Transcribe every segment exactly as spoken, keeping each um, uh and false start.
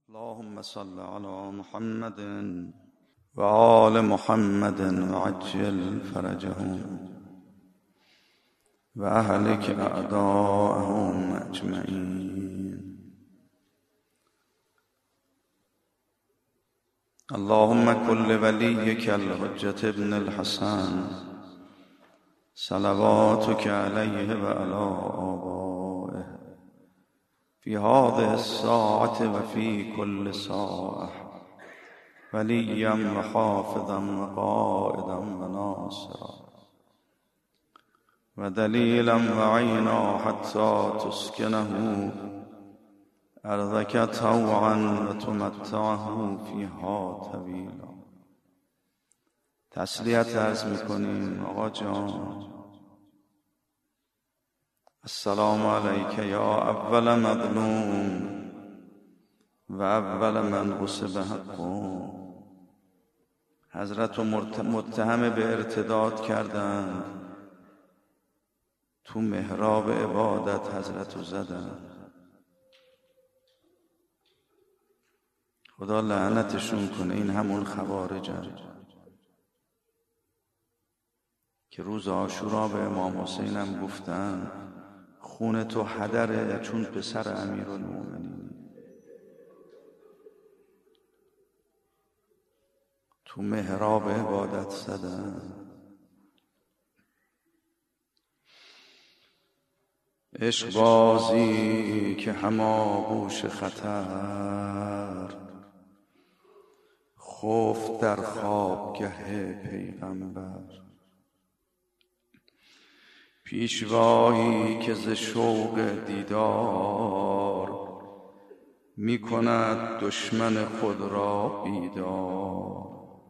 اللهم صل على محمد وآل محمد وعجل فرجهم وأهلك أعداءهم أجمعين. اللهم كن لوليك الحجة ابن الحسن صلواتك عليه وعلى آبائه في هذه الساعة وفي كل ساعة وليا وحافظا وقائدا وناصرا ودليلا وعينا حتى تسكنه أرضك طوعا وتمتعه فيها طويلا. تسلیت عرض میکنیم آقا جان. السلام علیک یا اول مظلوم و اول من غصب حقه. حضرت متهم به ارتداد کردند، تو محراب عبادت حضرت رو زدن. خدا لعنتشون کنه. این همون خوارجن که روز عاشورا به امام حسین هم گفتن خون تو هدره چون پسر امیرالمومنین. تو محراب عبادت زدن. عشق بازی که هماغوش خطر خفت در خوابگه پیغمبر. پیشوایی که ز شوق دیدار می کند دشمن خود را بیدار.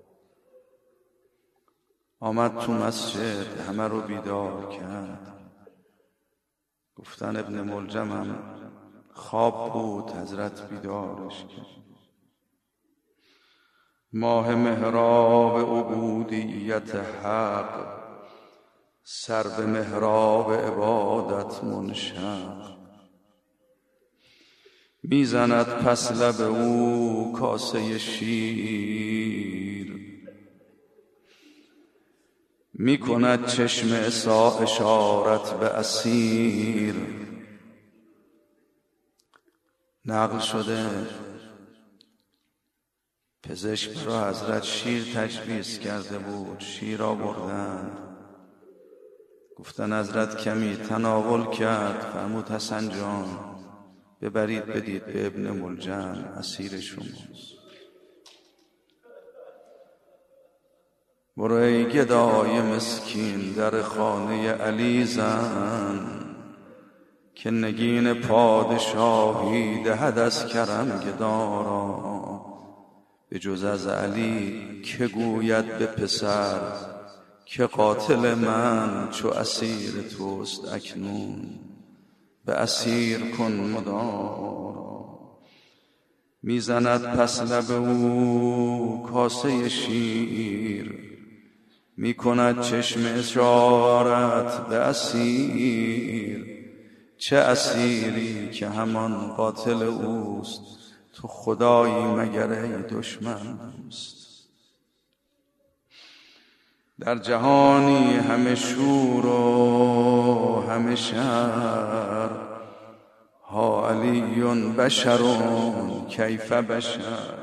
آمد تو مسجد همه رو بیدار کرد. گفتن ابن ملجم هم خواب بود، حضرت بیدارش کرد. ماه محراب عبودیت حق سر به محراب عبادت منشق. میزند پس لب او کاسه شیر، میکند چشم عصا اشارت به اسیر. نقل شده پزشک را حضرت شیر تجویز کرده بود. شیر آوردن، گفتن حضرت کمی تناول کرد. فرمود حسن جان ببرید بدید به ابن ملجم، اسیر شماست. برو ای گدای مسکین در خانه علی زن، که نگین پادشاهی دهد از کرم گدارا. به جز از علی که گوید به پسر که قاتل من چو اسیر توست اکنون. به اسیر کن مدارا. میزند پس لب او کاسه شیر، میکند چشم اشارت به اسیر. چه اسیری که همان قاتل اوست، تو خدایی مگر ای دشمن دوست. در جهانی همه شور و همه شر، ها علی بشرون کیف بشر.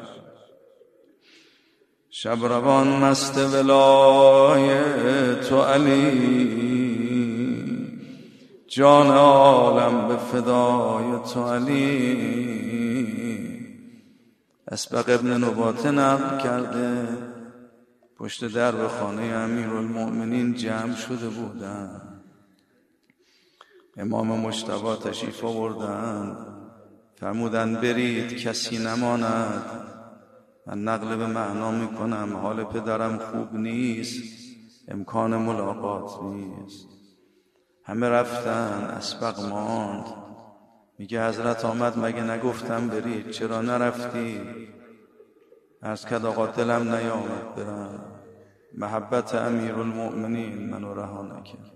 شب روان مست ولای تو علی، جان عالم به فدای تو علی. اسبق ابن نباته نقل کرده پشت درب خانه امیرالمؤمنین جمع شده بودن. امام مجتبی تشریف آوردن، فرمودن برید کسی نماند. من نقل به معنا میکنم، حال پدرم خوب نیست، امکان ملاقات نیست. همه رفتن، اسبق ماند. میگه حضرت آمد مگه نگفتم برید، چرا نرفتی؟ عرض کرد آقا دلم نیامد برم، محبت امیرالمؤمنین منو رها نکرد.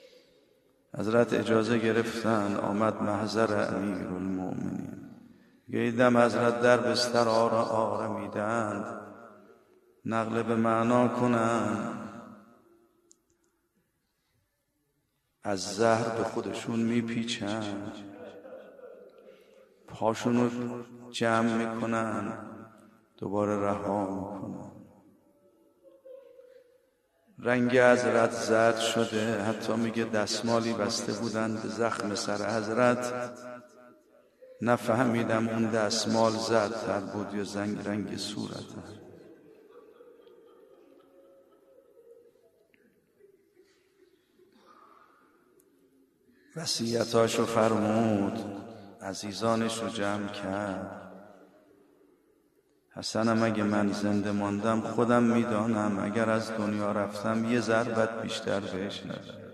حضرت اجازه گرفتن، آمد محضر امیرالمؤمنین. یه دم حضرت در بستر آره آره میدند، نقل به معنا کنن، از زهر به خودشون میپیچن، پاشونو جمع میکنن، دوباره رها میکنن. رنگ حضرت زرد شده، حتی میگه دستمالی بسته بودن به زخم سر حضرت، نفهمیدم اون دستمال زردتر بود یا زنگ رنگ صورت. وصیتاشو فرمود، عزیزانش رو جمع کرد. حسنم اگه من زنده ماندم خودم میدانم اگر از دنیا رفتم یه ضربت بیشتر بهش ندارم.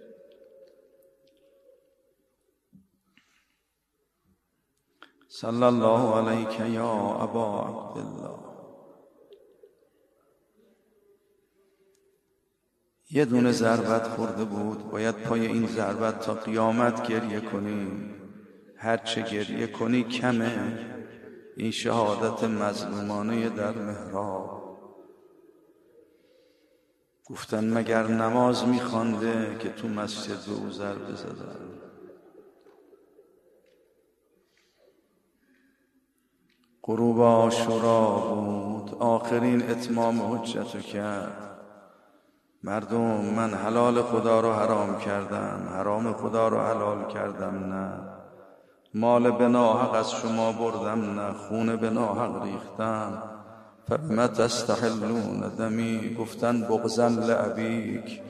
صلی الله علیک یا ابا عبدالله. یه دونه ضربت خورده بود، باید پای این ضربت تا قیامت گریه کنی. هرچه گریه کنی کمه. این شهادت مظلومانه در محراب. گفتن مگر نماز میخوانده که تو مسجد به او ضربه زدن؟ غروب عاشورا بود، آخرین اتمام حجتو کرد. مردم من حلال خدا رو حرام کردم، حرام خدا رو حلال کردم، نه مال به ناحق از شما بردم، نه خون به ناحق ریختم. فبما تستحلون دمی، گفتن بغضا لابیک.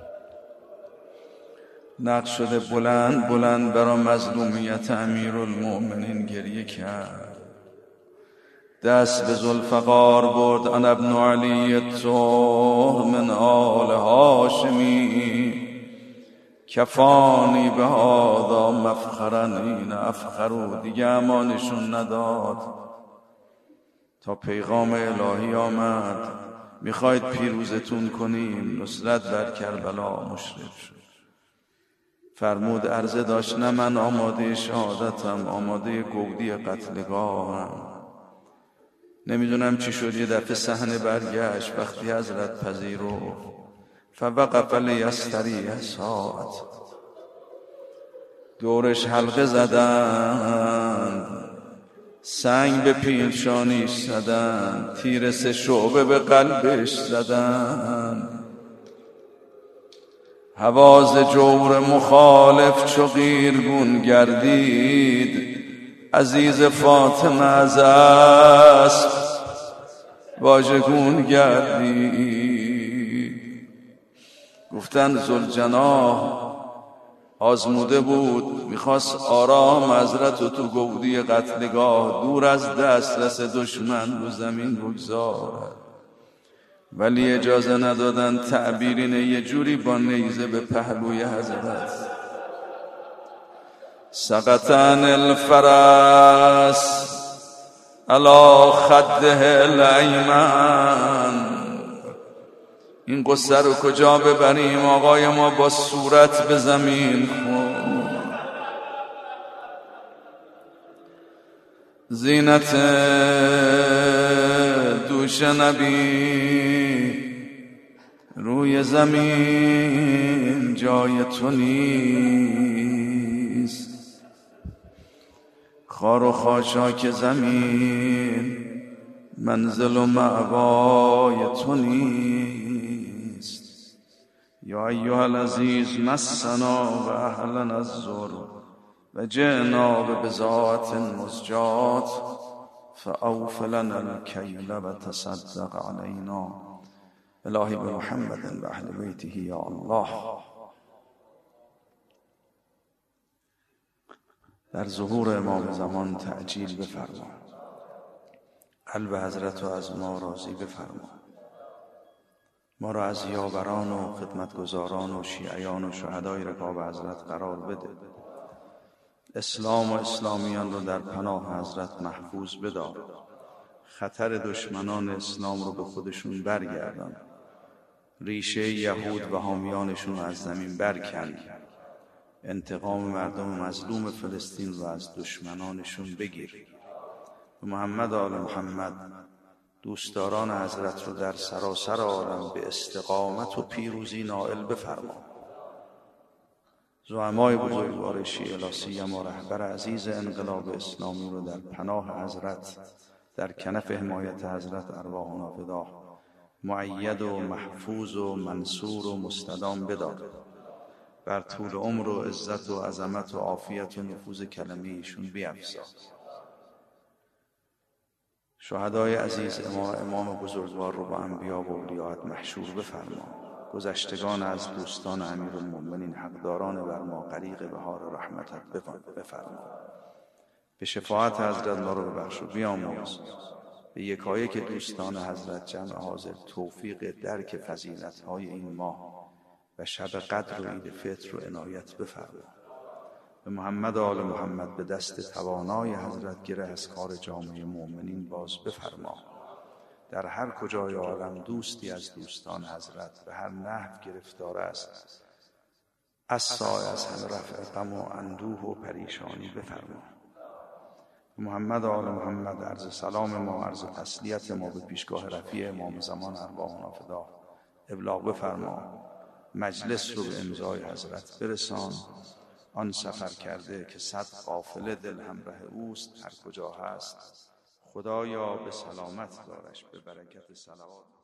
نقش شده بلند بلند برا مظلومیت امیرالمؤمنین گریه کرد. دست به ذوالفقار برد، انا ابن علی الطهر من آل هاشمی، کفانی به هذا مفخرا، این افخرو، دیگه امانشون نداد. تا پیغام الهی آمد، میخواید پیروزتون کنیم، نصرت بر کربلا مشرف شد. فرمود عرضه داشت، نه من آماده شهادتم، آماده گودی قتلگاهم. نمیدونم چی شد، یه دفعه صحنه برگشت. وقتی حضرت پذیرفت، فوقف لیستریح ساعت، دورش حلقه زدن، سنگ به پیرشانیش زدن، تیر سه شعبه به قلبش زدن. حواز جور مخالف چو قیرگون گردید، عزیز فاطمه از اسب واژگون گردید. گفتن ذوالجناح آزموده بود، میخواست آرام حضرت و تو گودی قتلگاه دور از دسترس دشمن رو زمین بگذارد، ولی اجازه ندادن. تعبیرینه یه جوری با نیزه به پهلوی حضرت. سقط عن الفرس علی خده الایمن. این قصه رو کجا ببریم؟ آقای ما با صورت به زمین خورد. زینت دوش نبی روی زمین جای تو نیست. خار و خاشاک زمین منزل و مأوای تو نیست. یا ایها العزیز مسنا و اهلنا الضر و جئنا ببضاعة مزجاة فأوف لنا الكیل و تصدق علینا. الهی بمحمد و اهل بیته یا الله. در ظهور امام زمان تعجیل بفرما. قلب حضرت رو از ما راضی بفرما. ما را از یاوران و خدمتگزاران و شیعیان و شهدای رکاب حضرت قرار بده. اسلام و اسلامیان رو در پناه حضرت محفوظ بدار. خطر دشمنان اسلام رو به خودشون برگردان. ریشه یهود و حامیانشون رو از زمین برکن. انتقام مردم مظلوم فلسطین رو از دشمنانشون بگیر. به محمد آل محمد دوستداران حضرت رو در سراسر عالم به استقامت و پیروزی نائل بفرما. زعمای بزرگوار شیعه لا سیما رهبر عزیز انقلاب اسلامی رو در پناه حضرت، در کنف حمایت حضرت ارواحنا فدا، مؤید و محفوظ و منصور و مستدام بدار. بر طول عمر و عزت و عظمت و عافیت و نفوذ کلمه ایشون بیفزا. شهدای عزیز امام امام بزرگوار رو با انبیا و اولیات محشور بفرما. گذشتگان از دوستان امیرالمؤمنین حقداران بر ما غریق بهار رحمتت بفرما. به شفاعت حضرت ما رو ببخش و بیامرز. به یکایک دوستان حضرت جمع حاضر توفیق درک فضیلت‌های این ماه و شب قدر و عید فطر رو عنایت بفرما. به محمد آل محمد به دست توانای حضرت گره از کار جامعه مؤمنین باز بفرما. در هر کجای عالم دوستی از دوستان حضرت به هر نحو گرفتار است، از سایه از همه رفع غم و اندوه و پریشانی بفرما. محمد آل محمد عرض سلام ما، عرض تسلیت ما به پیشگاه رفیع امام زمان ارواحنا فدا ابلاغ بفرما. مجلس رو به امضای حضرت برسان. آن سفر کرده که صد قافله دل همراه اوست، هر کجا هست خدایا به سلامت دارش به برکت صلوات.